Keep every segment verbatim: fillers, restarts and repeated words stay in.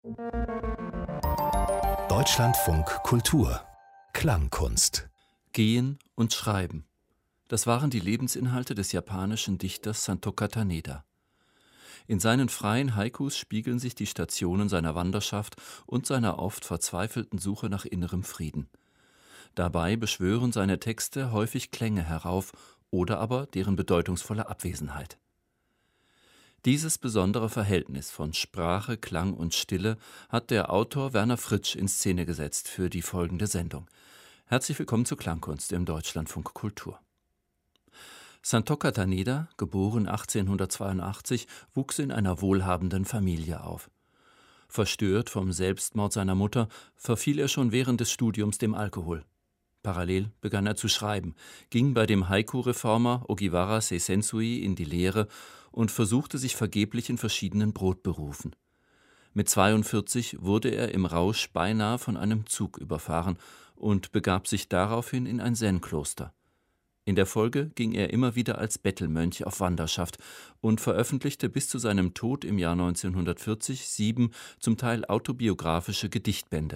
Deutschlandfunk Kultur Klangkunst. Gehen und Schreiben. Das waren die Lebensinhalte des japanischen Dichters Santoka Taneda. In seinen freien Haikus spiegeln sich die Stationen seiner Wanderschaft und seiner oft verzweifelten Suche nach innerem Frieden. Dabei beschwören seine Texte häufig Klänge herauf oder aber deren bedeutungsvolle Abwesenheit. Dieses besondere Verhältnis von Sprache, Klang und Stille hat der Autor Werner Fritsch in Szene gesetzt für die folgende Sendung. Herzlich willkommen zu Klangkunst im Deutschlandfunk Kultur. Santoka Taneda, geboren achtzehnhundertzweiundachtzig, wuchs in einer wohlhabenden Familie auf. Verstört vom Selbstmord seiner Mutter, verfiel er schon während des Studiums dem Alkohol. Parallel begann er zu schreiben, ging bei dem Haiku-Reformer Ogiwara Seisensui in die Lehre und versuchte sich vergeblich in verschiedenen Brotberufen. Mit zweiundvierzig wurde er im Rausch beinahe von einem Zug überfahren und begab sich daraufhin in ein Zen-Kloster. In der Folge ging er immer wieder als Bettelmönch auf Wanderschaft und veröffentlichte bis zu seinem Tod im Jahr neunzehnhundertvierzig sieben zum Teil autobiografische Gedichtbände.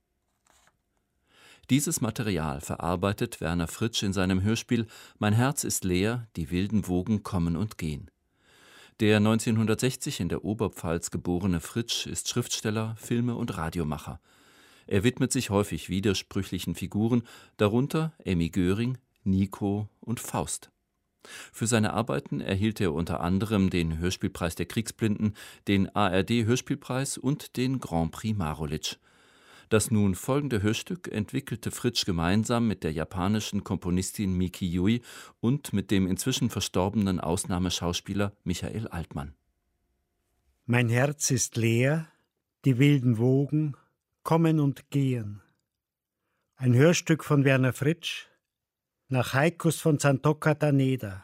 Dieses Material verarbeitet Werner Fritsch in seinem Hörspiel »Mein Herz ist leer, die wilden Wogen kommen und gehen«. Der neunzehnhundertsechzig in der Oberpfalz geborene Fritsch ist Schriftsteller, Filme- und Radiomacher. Er widmet sich häufig widersprüchlichen Figuren, darunter Emmy Göring, Nico und Faust. Für seine Arbeiten erhielt er unter anderem den Hörspielpreis der Kriegsblinden, den A R D-Hörspielpreis und den Grand Prix Marulic. Das nun folgende Hörstück entwickelte Fritsch gemeinsam mit der japanischen Komponistin Miki Yui und mit dem inzwischen verstorbenen Ausnahmeschauspieler Michael Altmann. Mein Herz ist leer, die wilden Wogen kommen und gehen. Ein Hörstück von Werner Fritsch nach Haikus von Santoka Taneda.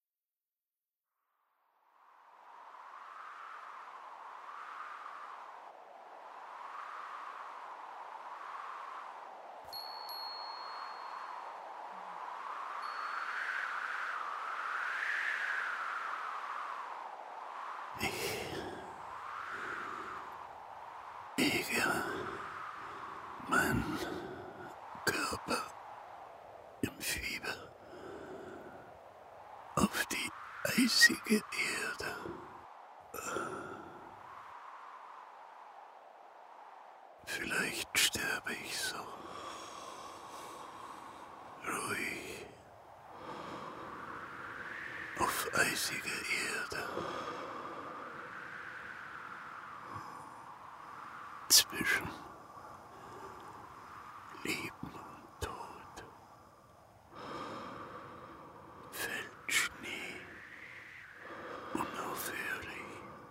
Mein Körper im Fieber auf die eisige Erde. Vielleicht sterbe ich so ruhig auf eisige Erde. Zwischen Leben und Tod fällt Schnee unaufhörlich.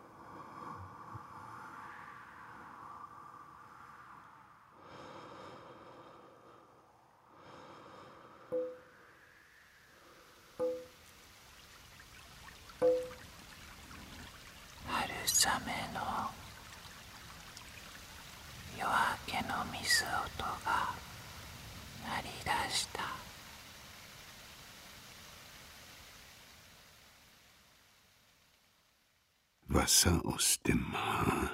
Harusameno 夜明けの水音が鳴り出した。Wasser aus dem Haar,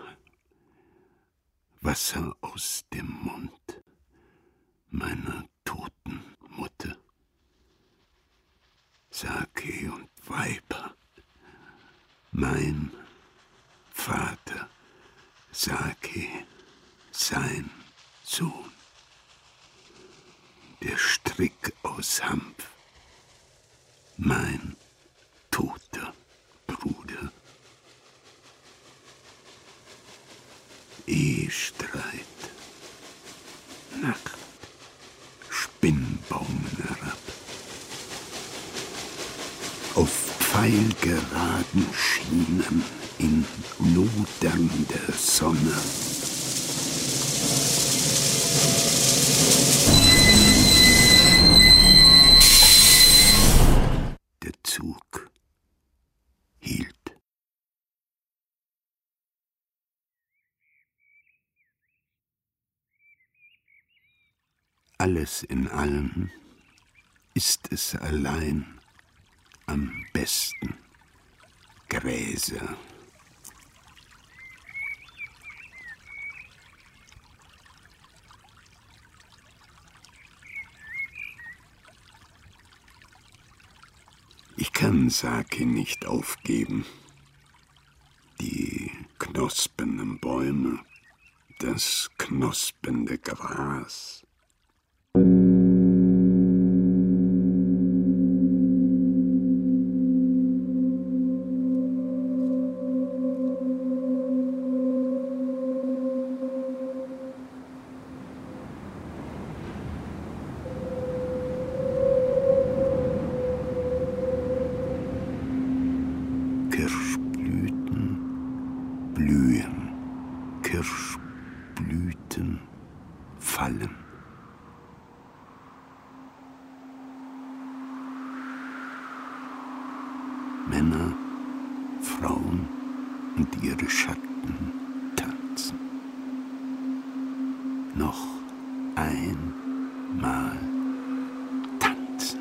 Wasser aus dem Mund meiner toten Mutter. Sake und Weiber, mein Vater, Sake, sein Sohn, der Strick aus Hanf, mein toter Bruder. Ehestreit, Nacht, Spinnbaumen herab. Auf pfeilgeraden Schienen in lodernder Sonne. Der Zug hielt. Alles in allem ist es allein am besten. Gräser, Ich kann Sake nicht aufgeben. Die knospenden Bäume, das knospende Gras. Kirschblüten blühen, Kirschblüten fallen. Männer, Frauen und ihre Schatten tanzen. Noch einmal tanzen.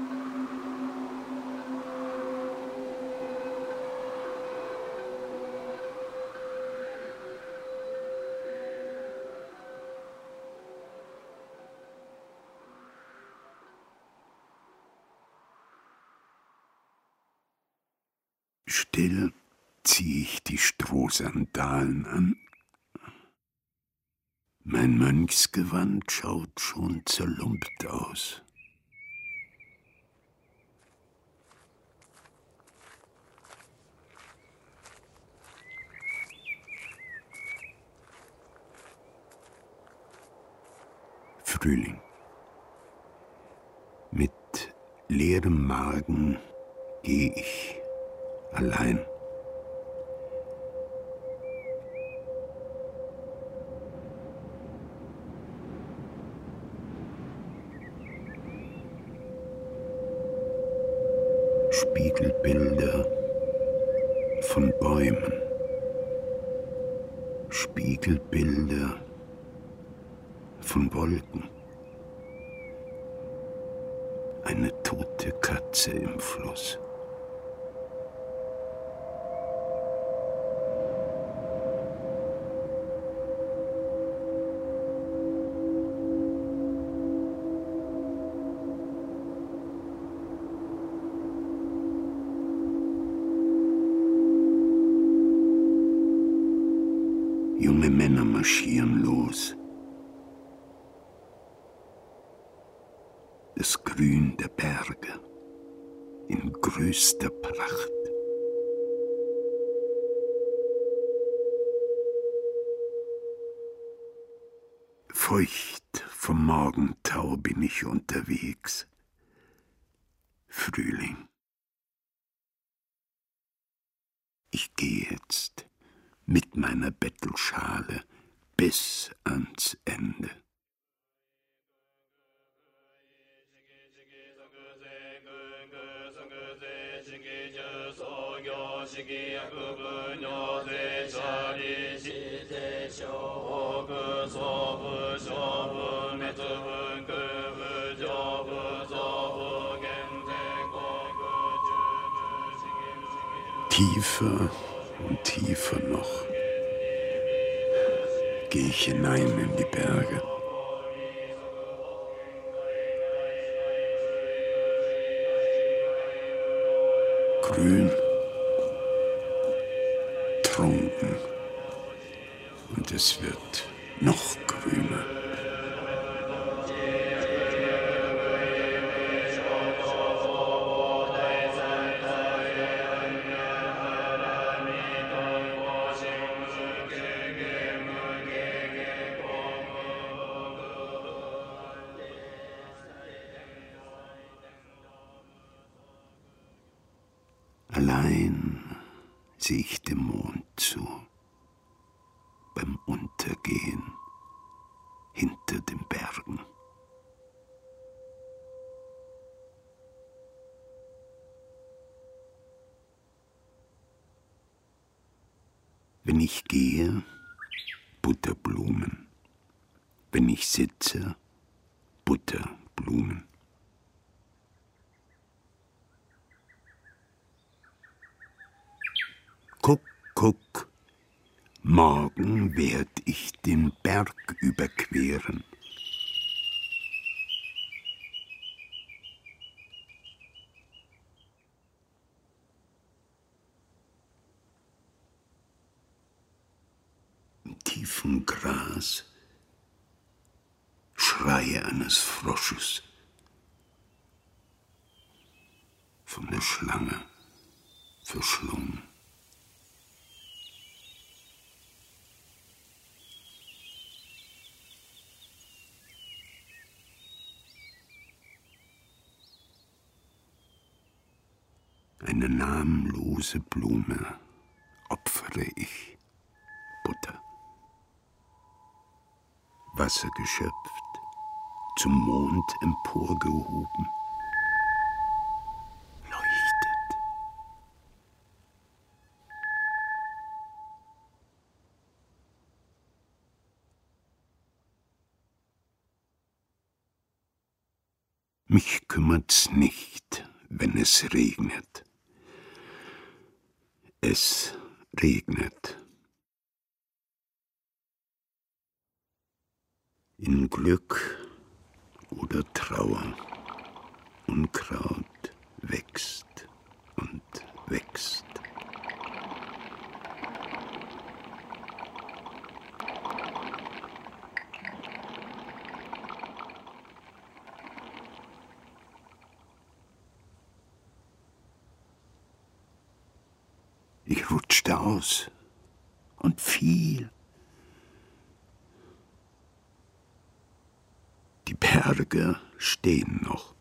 Still zieh ich die Strohsandalen an. Mein Mönchsgewand schaut schon zerlumpt aus. Frühling. Mit leerem Magen geh ich allein. Spiegelbilder von Bäumen, Spiegelbilder von Wolken, eine tote Katze im Fluss. Junge Männer marschieren los. Das Grün der Berge in größter Pracht. Feucht vom Morgentau bin ich unterwegs. Frühling. Ich gehe jetzt mit meiner Bettelschale bis ans Ende. Tiefer und tiefer noch gehe ich hinein in die Berge. Grün, trunken, und es wird noch grüner. Allein sehe ich dem Mond zu, beim Untergehen hinter den Bergen. Wenn ich gehe, Butterblumen. Wenn ich sitze, Butterblumen. Guck, guck, morgen werd ich den Berg überqueren. im tiefen Gras, Schreie eines Frosches, von der Schlange verschlungen. Eine namenlose Blume opfere ich, Butter. Wasser geschöpft, zum Mond emporgehoben, leuchtet. Mich kümmert's nicht, wenn es regnet. Es regnet. In Glück oder Trauer, Unkraut wächst und wächst. Ich rutschte aus und fiel. Die Berge stehen noch.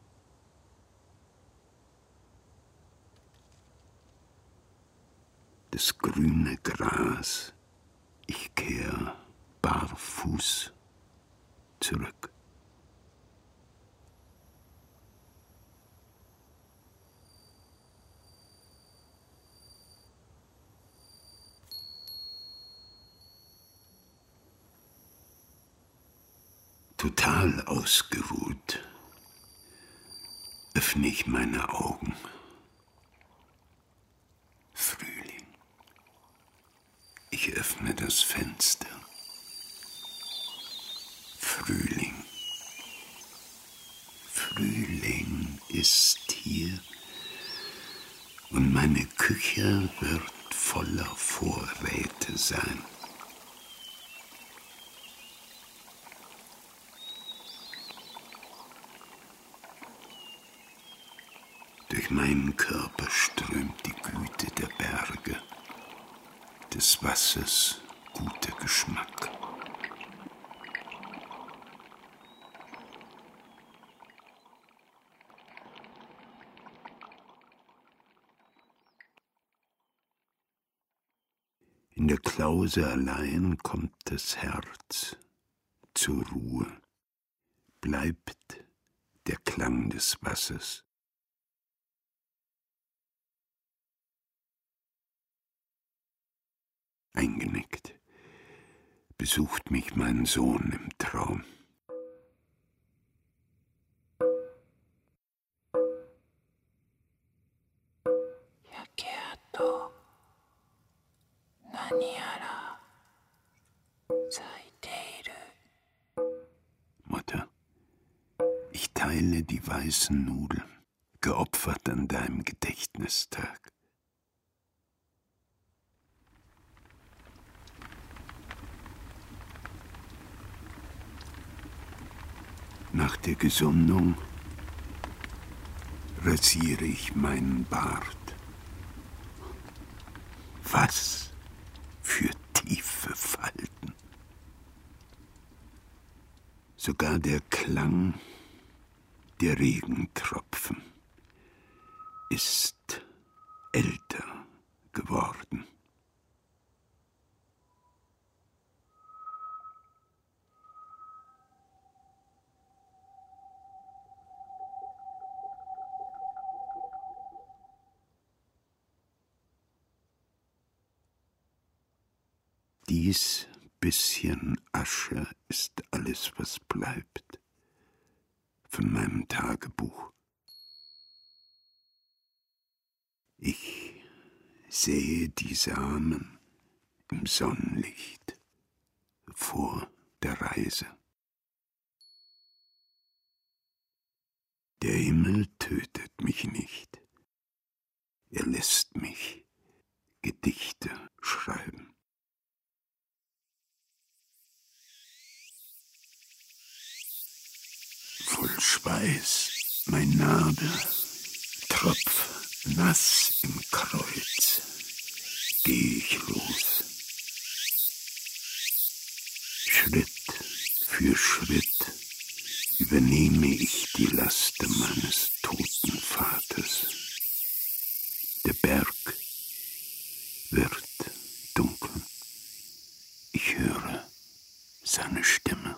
Das grüne Gras, ich kehr barfuß zurück. Total ausgeruht öffne ich meine Augen. Frühling. Ich öffne das Fenster. Frühling. Frühling ist hier und meine Küche wird voller Vorräte sein. Durch meinen Körper strömt die Güte der Berge, des Wassers guter Geschmack. In der Klause allein kommt das Herz zur Ruhe, bleibt der Klang des Wassers. Eingenickt besucht mich mein Sohn im Traum. Yakeato, nani ara, saiteiru. Mutter, ich teile die weißen Nudeln, geopfert an deinem Gedächtnistag. Nach der Gesundung rasiere ich meinen Bart. Was für tiefe Falten. Sogar der Klang der Regentropfen ist älter geworden. Dies bisschen Asche ist alles, was bleibt von meinem Tagebuch. Ich sehe die Samen im Sonnenlicht vor der Reise. Der Himmel tötet mich nicht. Er lässt mich Gedichte schreiben. Schweiß, mein Nabel, Tropf nass im Kreuz, geh ich los. Schritt für Schritt übernehme ich die Laster meines toten Vaters. Der Berg wird dunkel. Ich höre seine Stimme.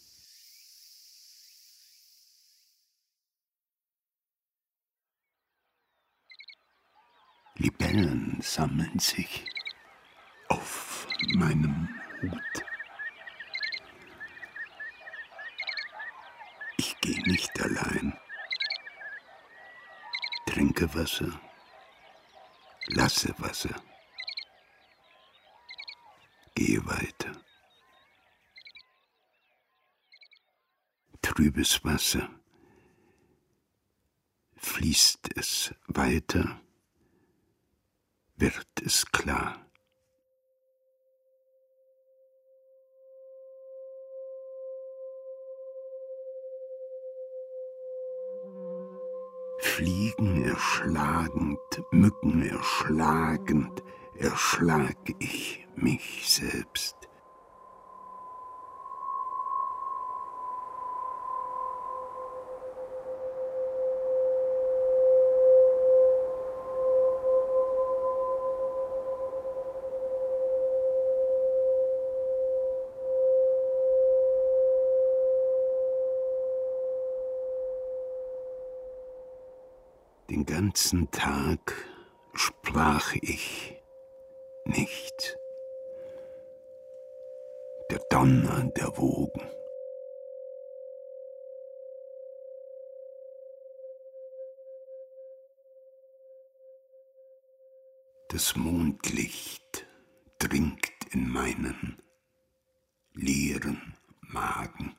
Libellen sammeln sich auf meinem Hut. Ich gehe nicht allein. Trinke Wasser, lasse Wasser, gehe weiter. Trübes Wasser, fließt es weiter, wird es klar. Fliegen erschlagend, Mücken erschlagend, erschlag ich mich selbst. Den ganzen Tag sprach ich nichts. Der Donner der Wogen. Das Mondlicht dringt in meinen leeren Magen.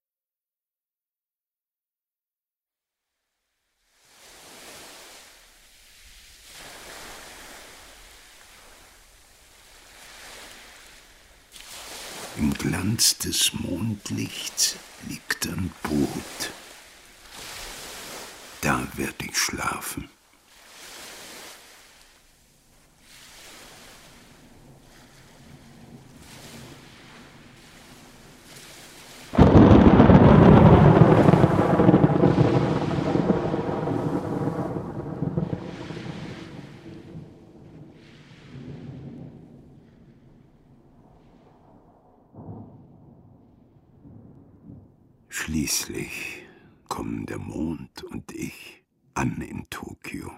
Im Glanz des Mondlichts liegt ein Boot. Da werd ich schlafen. Schließlich kommen der Mond und ich an in Tokio.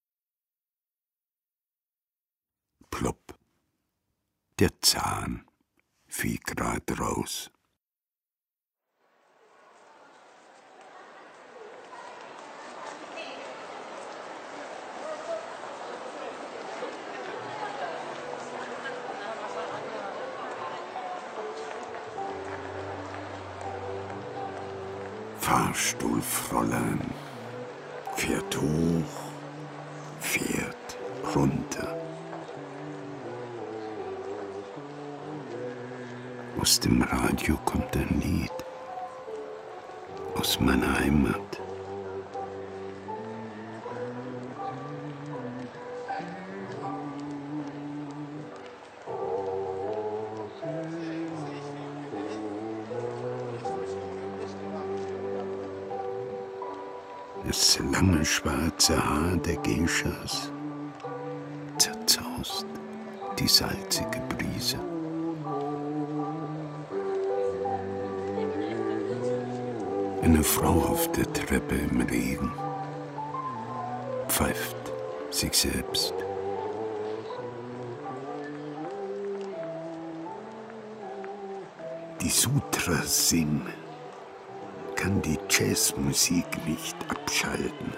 Plopp, der Zahn fiel grad raus. Fahrstuhlfräulein fährt hoch, fährt runter. Aus dem Radio kommt ein Lied aus meiner Heimat. Das lange schwarze Haar der Geishas zerzaust die salzige Brise. Eine Frau auf der Treppe im Regen pfeift sich selbst. Die Sutras singen, kann die Jazzmusik nicht abschalten.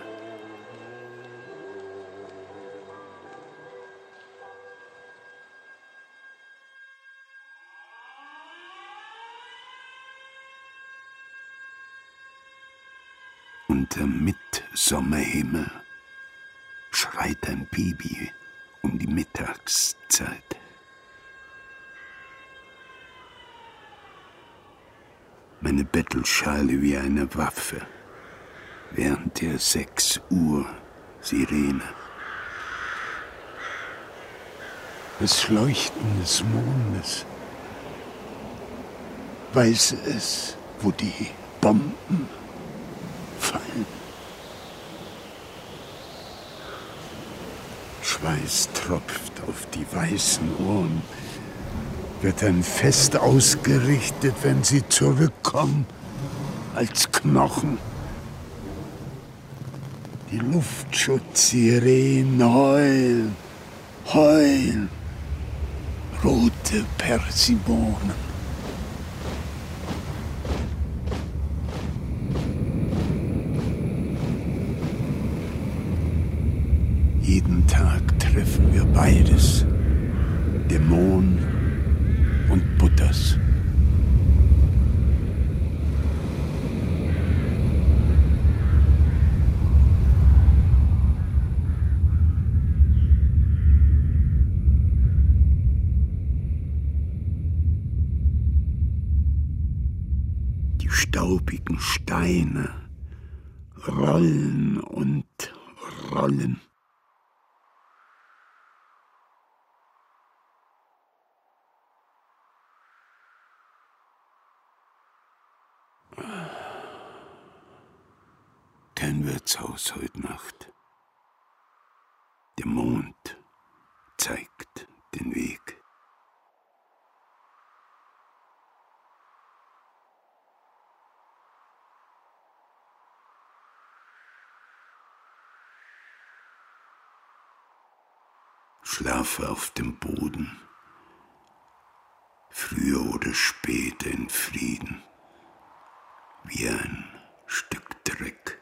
Unter Mitsommerhimmel schreit ein Baby um die Mittagszeit. Meine Bettelschale wie eine Waffe während der sechs Uhr Sirene. Das Leuchten des Mondes. Weiß es, wo die Bomben fallen. Schweiß tropft auf die weißen Ohren. Wird ein Fest ausgerichtet, wenn sie zurückkommen, als Knochen. Die Luftschutzsirenen heulen, heulen. Rote Persimonen. Jeden Tag treffen wir beides, Dämon und Butters. Die staubigen Steine rollen und rollen. Kein Wirtshaus heute Nacht. Der Mond zeigt den Weg. Schlafe auf dem Boden, früher oder später in Frieden, wie ein Stück Dreck.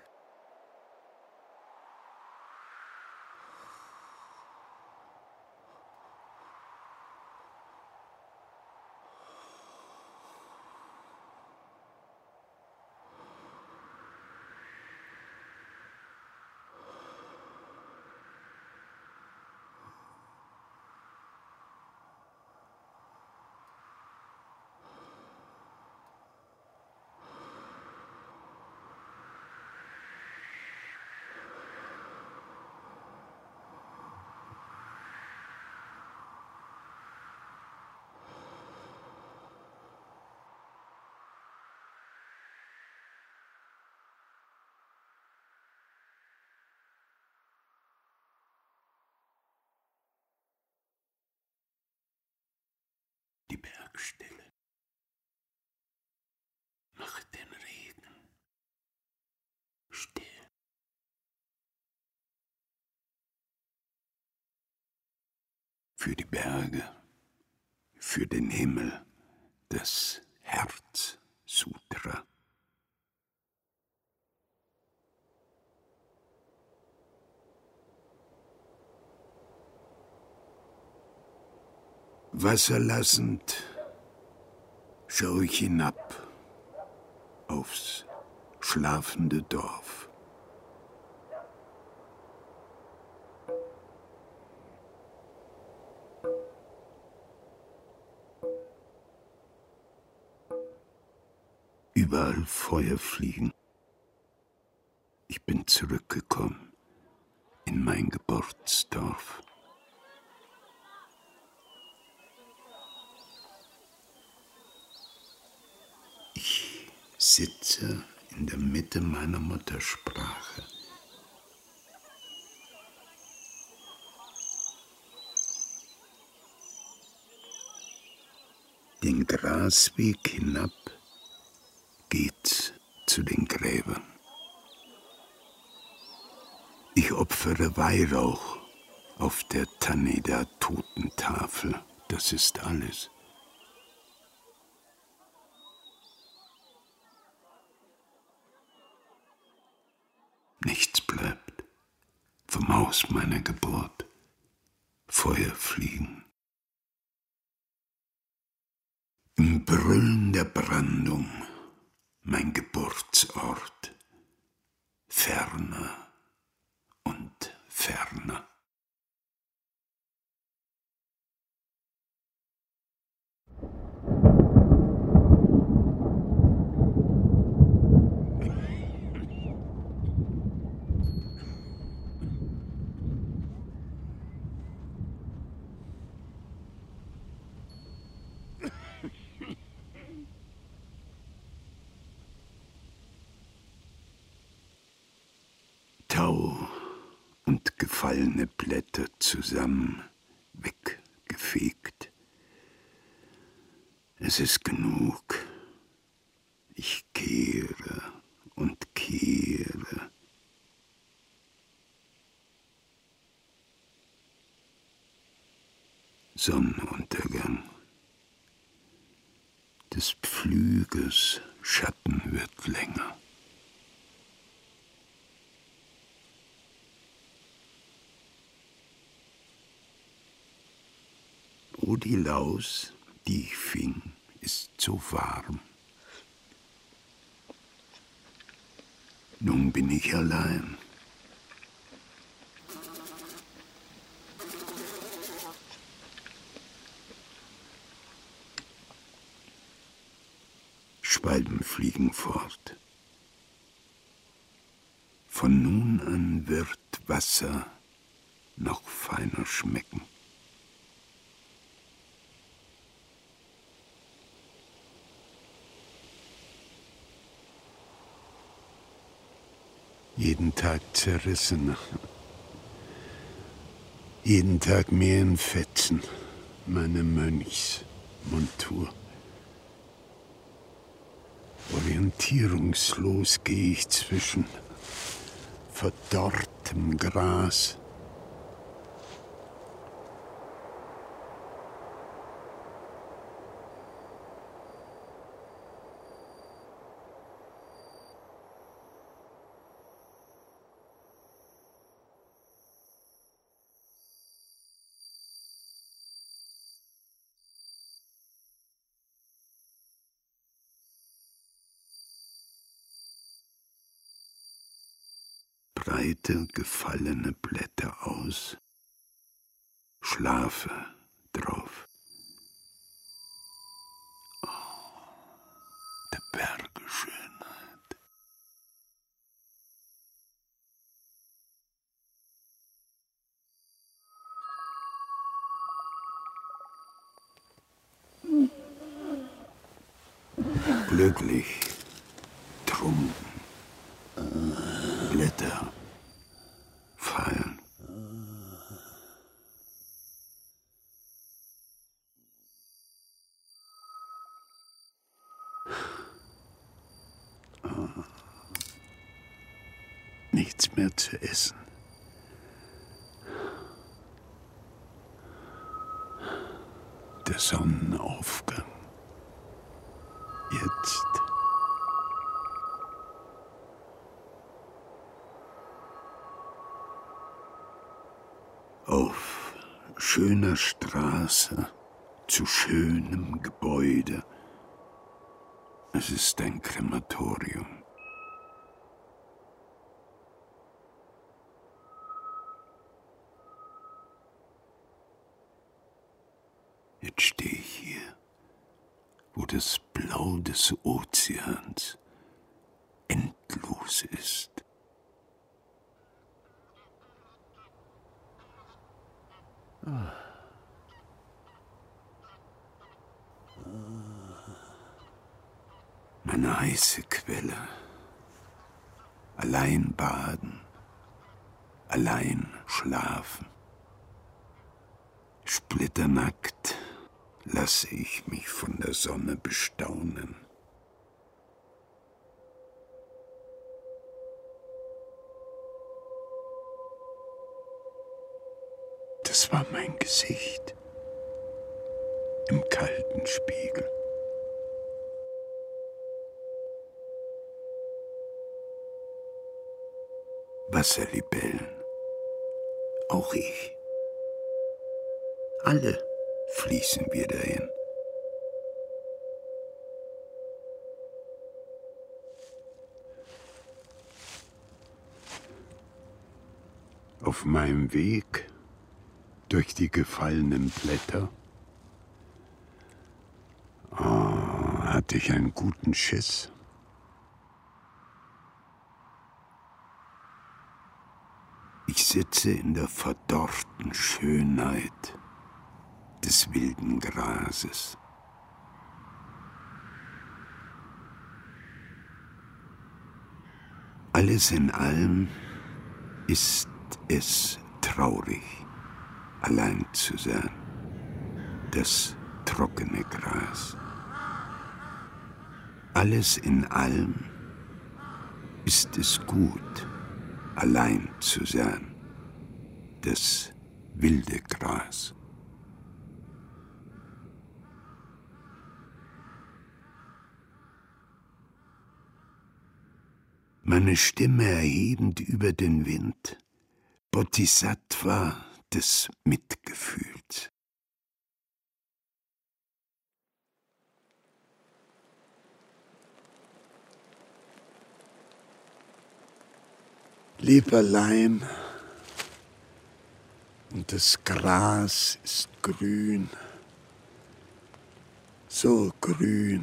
Die Bergstille macht den Regen still. Für die Berge, für den Himmel, das Herz-Sutra. Wasserlassend schaue ich hinab aufs schlafende Dorf. Überall Feuerfliegen. Ich bin zurückgekommen in mein Geburtsdorf. Ich sitze in der Mitte meiner Muttersprache. Den Grasweg hinab geht's zu den Gräbern. Ich opfere Weihrauch auf der Taneda-Totentafel. Das ist alles. Nichts bleibt vom Haus meiner Geburt. Feuerfliegen. Im Brüllen der Brandung mein Geburtsort. Ferner und ferner. gefallene Blätter zusammen weggefegt. Es ist genug. Ich kehre und kehre. Sonnenuntergang. Des Pflügers Schatten wird länger. Oh, die Laus, die ich fing, ist so warm. Nun bin ich allein. Schwalben fliegen fort. Von nun an wird Wasser noch feiner schmecken. Jeden Tag zerrissener. Jeden Tag mehr in Fetzen. Meine Mönchsmontur. Orientierungslos gehe ich zwischen verdorrtem Gras. Breite, gefallene Blätter aus, schlafe drauf. Oh, der Berge Schönheit. Glücklich, trunken, Blätter fallen. Oh. Nichts mehr zu essen. Der Sonnenaufgang. Jetzt. Auf schöner Straße zu schönem Gebäude. Es ist ein Krematorium. Jetzt stehe ich hier, wo das Blau des Ozeans endlos ist. Ah. Meine heiße Quelle. Allein baden, allein schlafen. Splitternackt lasse ich mich von der Sonne bestaunen. Das war mein Gesicht im kalten Spiegel. Wasserlibellen, auch ich. Alle fließen wir dahin. Auf meinem Weg durch die gefallenen Blätter oh, hatte ich einen guten Schiss. Ich sitze in der verdorrten Schönheit des wilden Grases. Alles in allem ist es traurig, allein zu sein. Das trockene Gras. Alles in allem ist es gut, allein zu sein. Das wilde Gras. Meine Stimme erhebend über den Wind, Bodhisattva des Mitgefühls. Lieber Leim, und das Gras ist grün, so grün.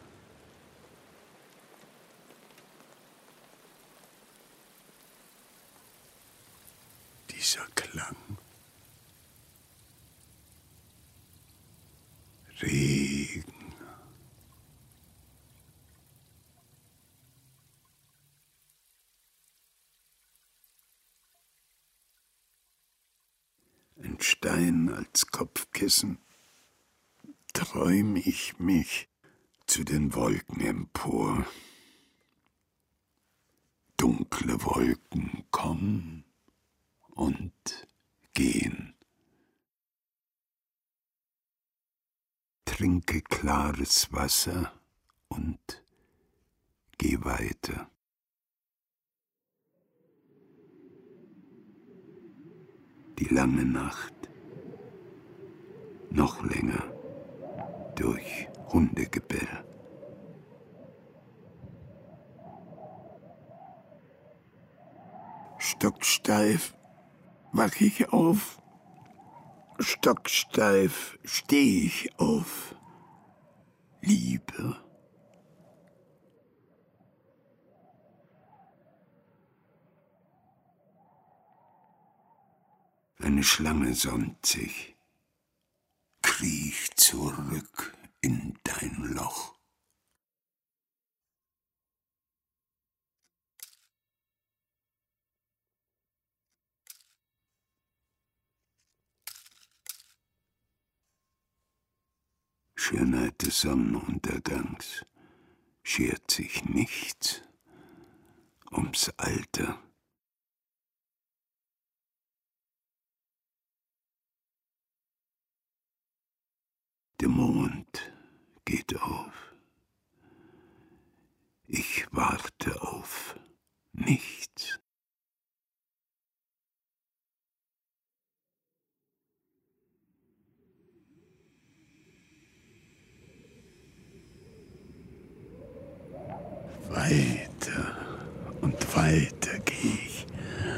Dieser Klang. Regen. Ein Stein als Kopfkissen, träum ich mich zu den Wolken empor. Dunkle Wolken kommen und gehen. Trinke klares Wasser und geh weiter. Die lange Nacht, noch länger, durch Hundegebell. Stocksteif wach ich auf, stocksteif steh ich auf, Liebe. Eine Schlange sonnt sich, kriech zurück in dein Loch. Schönheit des Sonnenuntergangs schert sich nichts ums Alter. Der Mond geht auf. Ich warte auf nichts. Weiter und weiter gehe ich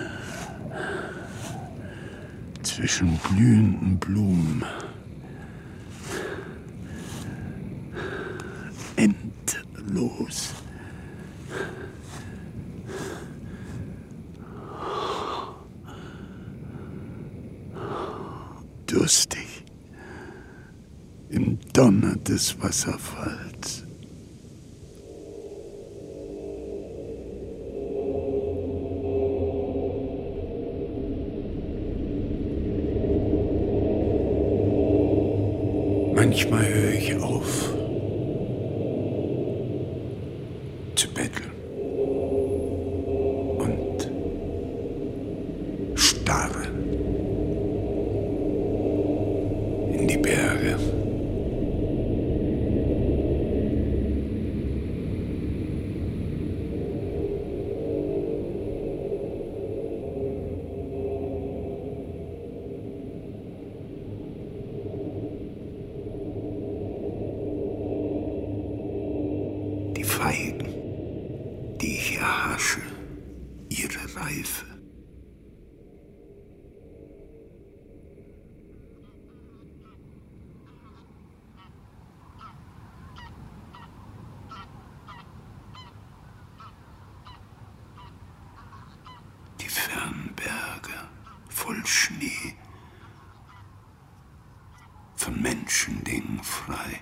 zwischen blühenden Blumen. Endlos. Durstig im Donner des Wasserfalls. Manchmal höre ich auf zu betteln und starre in die Berge. Die Feigen, die ich erhasche, ihre Reife. Die fernen Berge voll Schnee, von Menschendingen frei.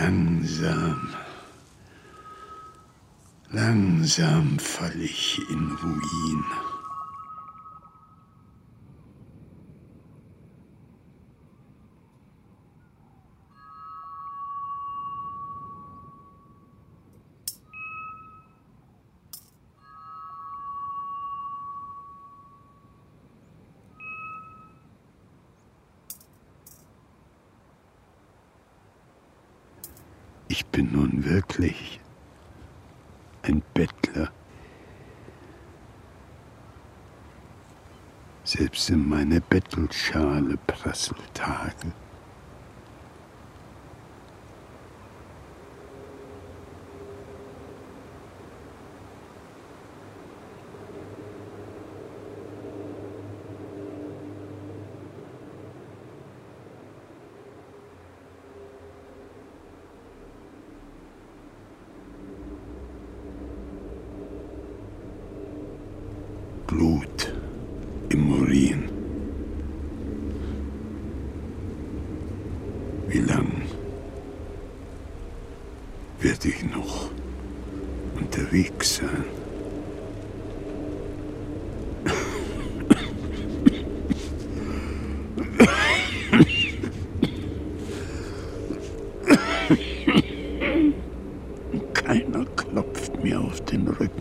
Langsam, langsam fall ich in Ruin. Ich bin nun wirklich ein Bettler. Selbst in meine Bettelschale prasselt Hagel. Blut im Urin. Wie lang werde ich noch unterwegs sein? Keiner klopft mir auf den Rücken.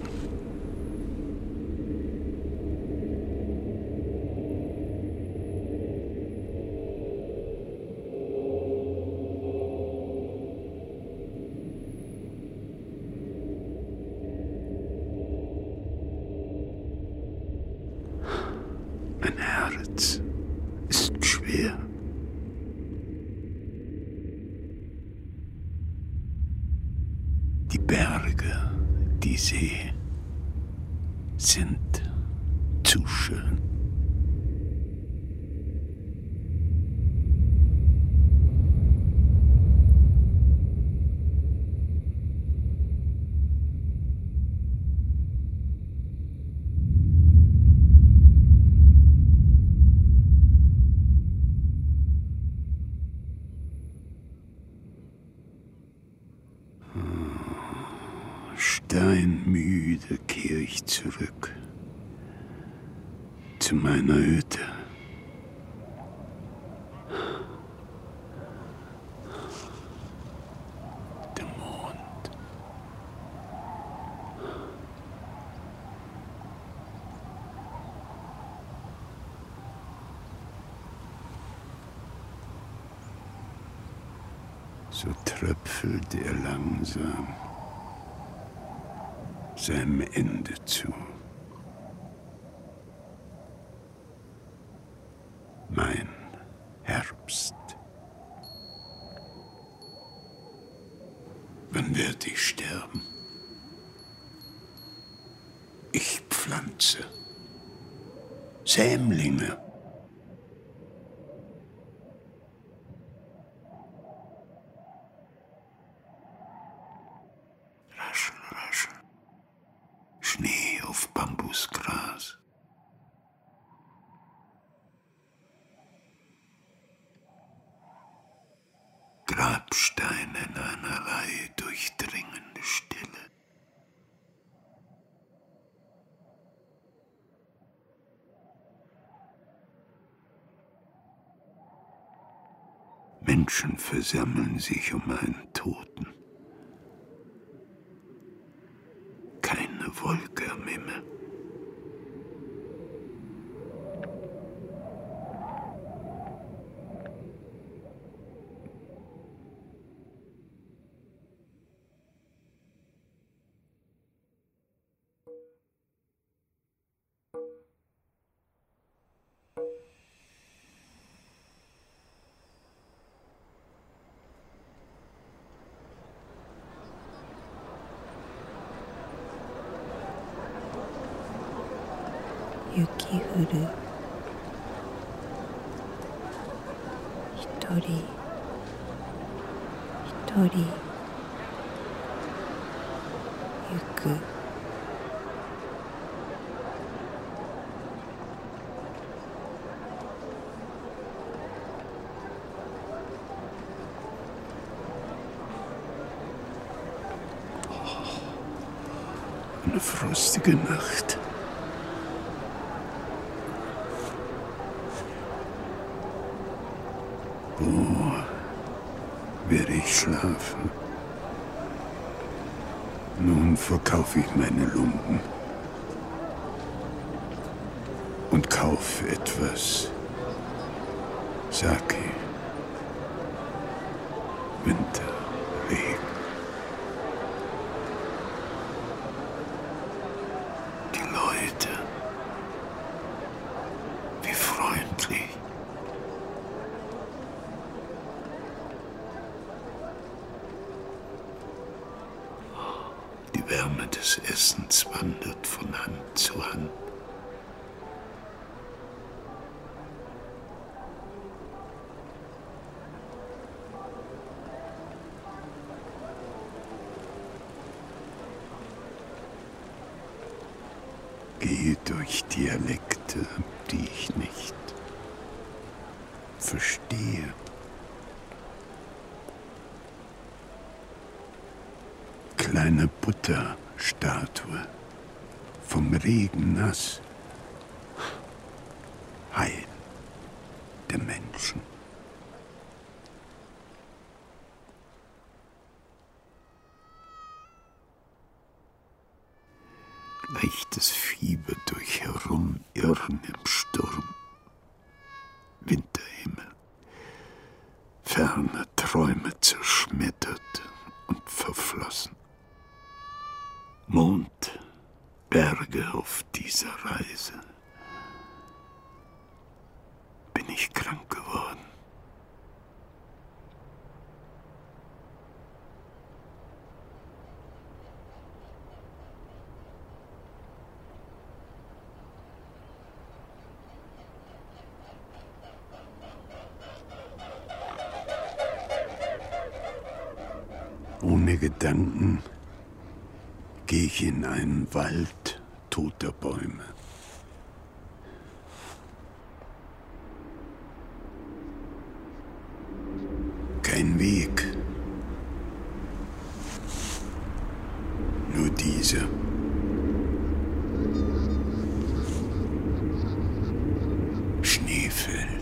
Mein Herz ist schwer. Die Berge, die See sind zu schön. Steinmüde kehre ich zurück zu meiner Hütte. Der Mond. So tröpfelt er langsam seinem Ende zu. Mein Herbst. Wann werde ich sterben? Ich pflanze Sämlinge. Raschel, raschel. Schnee auf Bambusgras. Grabsteine in einer Reihe, durchdringende Stille. Menschen versammeln sich um einen Toten. Keine Wolke am Himmel. 雪降る一人一人行く Eine frostige Nacht. Wo werde ich schlafen? Nun verkaufe ich meine Lumpen und kaufe etwas Sake, Winterregen. Die Leute, wie freundlich. Die Wärme des Essens wandert von Hand zu Hand. Gehe durch Dialekte, die ich nicht verstehe. Kleine Butterstatue, vom Regen nass. Heil der Menschen. Leichtes Fieber durch Herumirren im Sturm. Winterhimmel. Ferne Träume zerschmettert und verflossen. Mond, Berge auf dieser Reise. Bin ich krank geworden? Ohne Gedanken gehe ich in einen Wald toter Bäume. Kein Weg, nur dieser. Schnee fällt.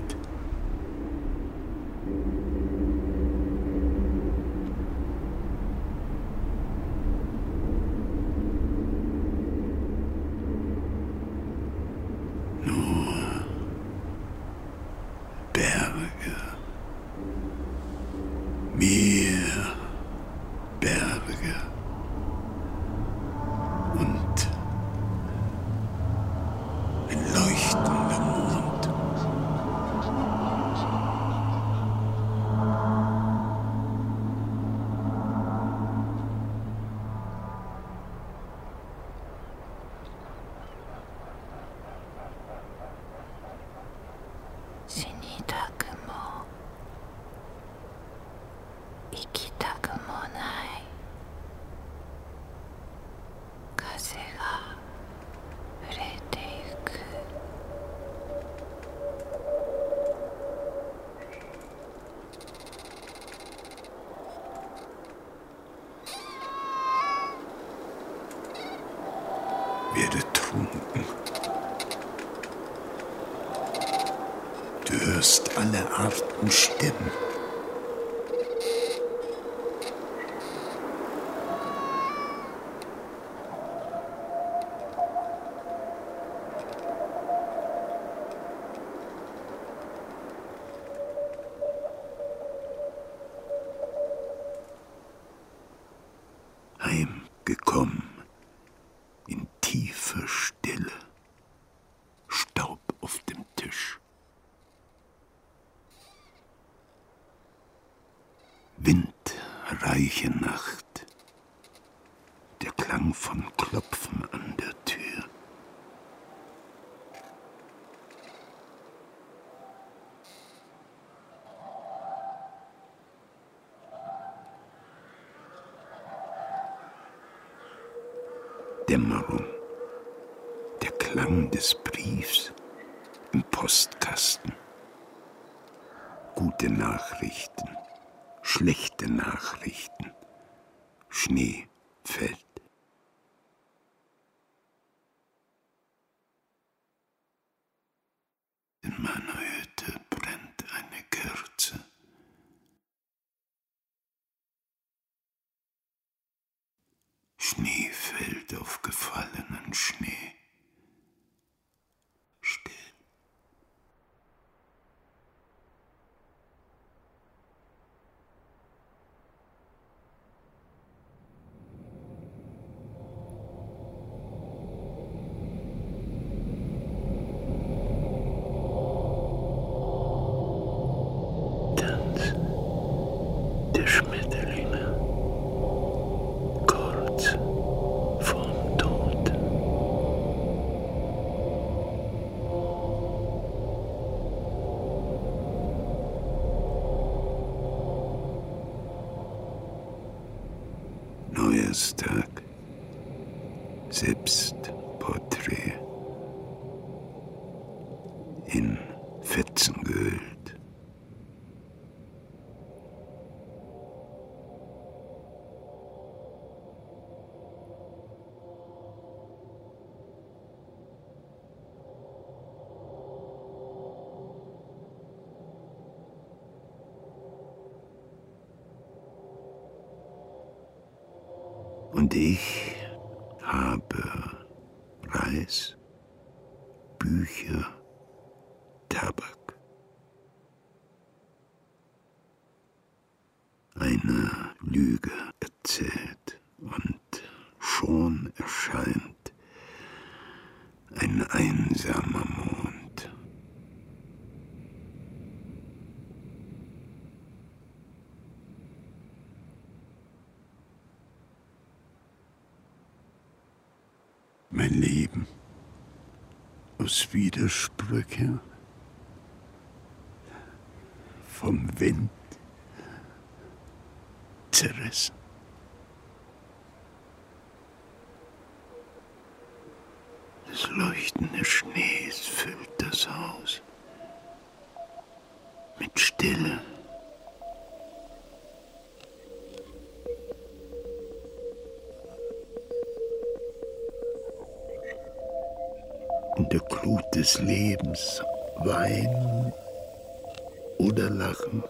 Meer, Berge und ein leuchtender Mond. Werde trunken. Du hörst alle Arten Stimmen. Heimgekommen. In tiefer Stille, Staub auf dem Tisch. Windreiche Nacht, der Klang von Klopfen an der Tür. Dämmerung, der Klang des Briefs im Postkasten. Gute Nachrichten, schlechte Nachrichten, Schnee fällt. Schnee fällt auf gefallenen Schnee. Still. Tanz der Schmetterlinge kurz vorm Tod. Neujahrstag. Selbstporträt. In Fetzen gehüllt. Und ich habe Reis, Bücher, Tabak. Eine Lüge erzählt und schon erscheint ein einsamer Mond. Mein Leben aus Widersprüche, vom Wind zerrissen. Das Leuchten des Schnees füllt das Haus mit Stille. In der Glut des Lebens weinen oder lachen.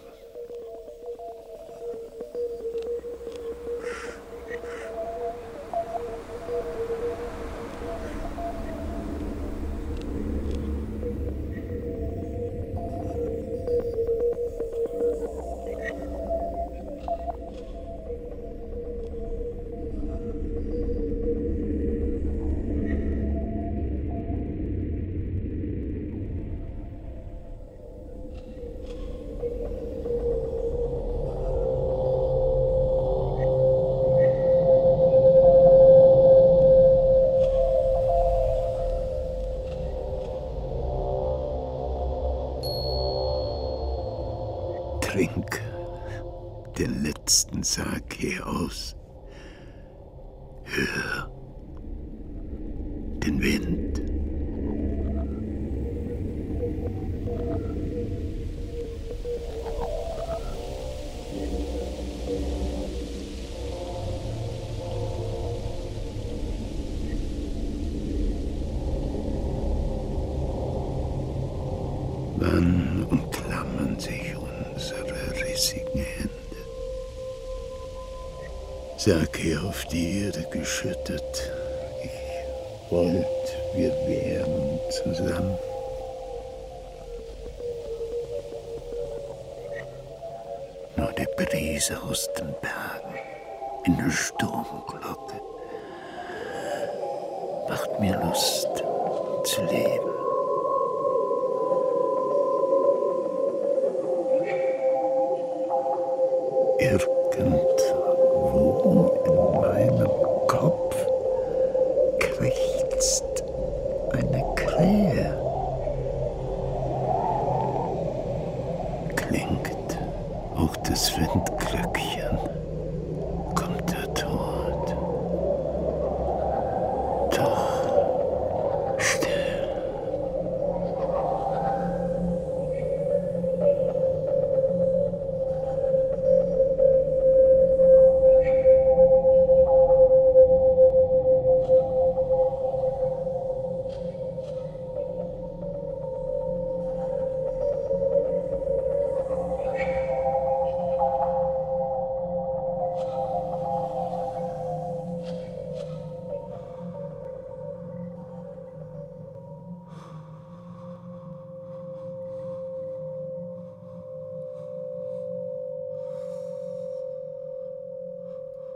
Trink den letzten Sake aus. Hör den Wind. Wann umklammern sich unsere rissigen Hände? Sake auf die Erde geschüttet. Ich wollt, wir wären zusammen. Nur die Brise aus den Bergen in der Sturmglocke macht mir Lust zu leben. Irgendwo in meinem Kopf krächzt eine Krähe. Klingt auch das Windglöckchen. Kommt der Tod. Doch still.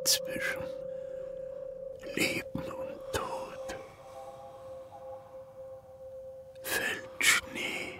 zwischen Leben und Tod. Fällt Schnee.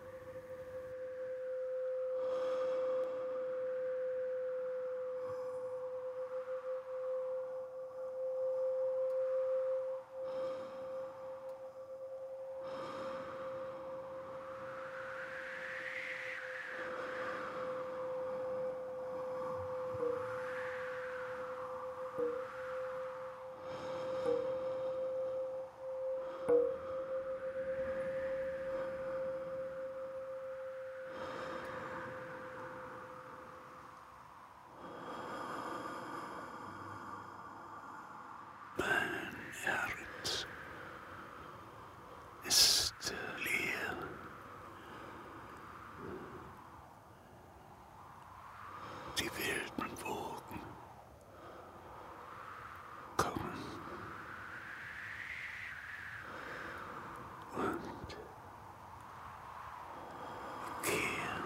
Herz ist leer. Die wilden Wogen kommen und gehen.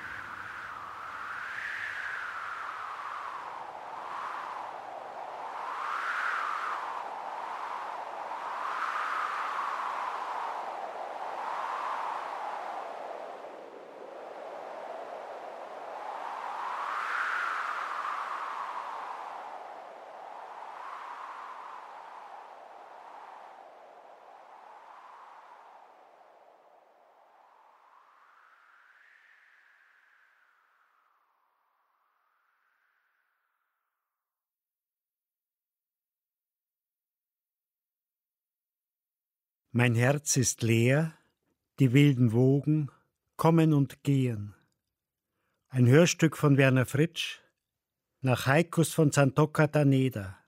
Mein Herz ist leer, die wilden Wogen kommen und gehen. Ein Hörstück von Werner Fritsch nach Haikus von Santoccataneda.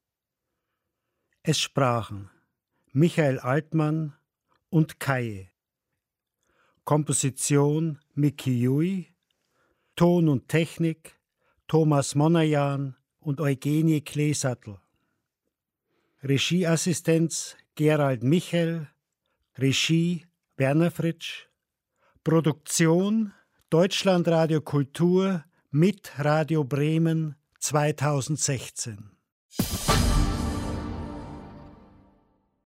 Es sprachen Michael Altmann und Kaye. Komposition Miki Jui, Ton und Technik Thomas Monajan und Eugenie Kleesattel. Regieassistenz Gerald Michel, Regie Werner Fritsch, Produktion Deutschlandradio Kultur mit Radio Bremen zweitausendsechzehn.